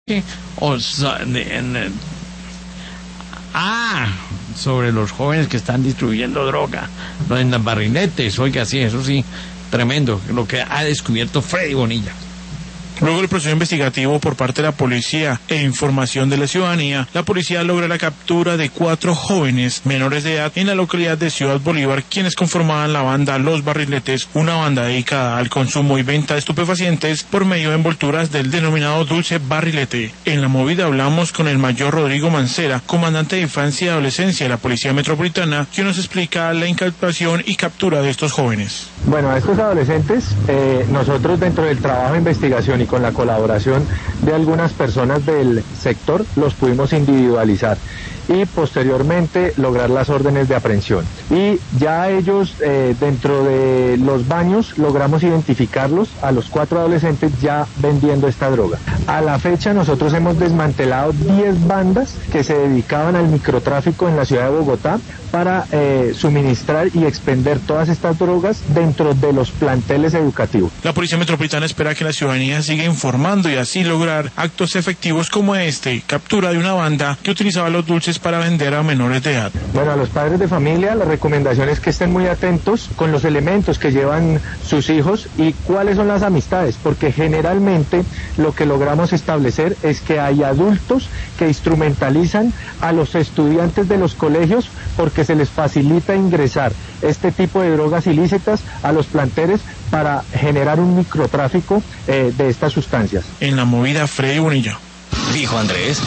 Sobre los jóvenes que están distribuyendo droga, en las barriletes, oiga, sí, eso sí, tremendo, lo que ha descubierto Freddy Bonilla. Luego del proceso investigativo por parte de la policía e información de la ciudadanía, la policía logra la captura de 4 jóvenes menores de edad en la localidad de Ciudad Bolívar, quienes conformaban la banda Los Barriletes, una banda dedicada al consumo y venta de estupefacientes por medio de envolturas del denominado dulce barrilete. En la movida hablamos con el mayor Rodrigo Mancera, comandante de infancia y adolescencia de la Policía Metropolitana, quien nos explica la incautación y captura de estos jóvenes. Bueno, a estos adolescentes, nosotros dentro del trabajo de investigación y con la colaboración de algunas personas del sector, los pudimos individualizar y posteriormente lograr las órdenes de aprehensión. Y ya ellos, dentro de los baños, logramos identificarlos a los 4 adolescentes ya vendiendo esta droga. A la fecha nosotros hemos desmantelado 10 bandas que se dedicaban al microtráfico en la ciudad de Bogotá para suministrar y expender todas estas drogas dentro de los planteles educativos. La Policía Metropolitana espera que la ciudadanía siga informando y así lograr actos efectivos como captura de una banda que utilizaba los dulces para vender a menores de edad. Bueno, a los padres de familia la recomendación es que estén muy atentos con los elementos que llevan sus hijos y cuáles son las amistades, porque generalmente lo que logramos establecer es que hay adultos que instrumentalizan a los estudiantes de los colegios porque se les facilita ingresar este tipo de drogas ilícitas a los planteles para generar un microtráfico de estas sustancias. En la movida, Freddy Bonilla. Dijo Andrés.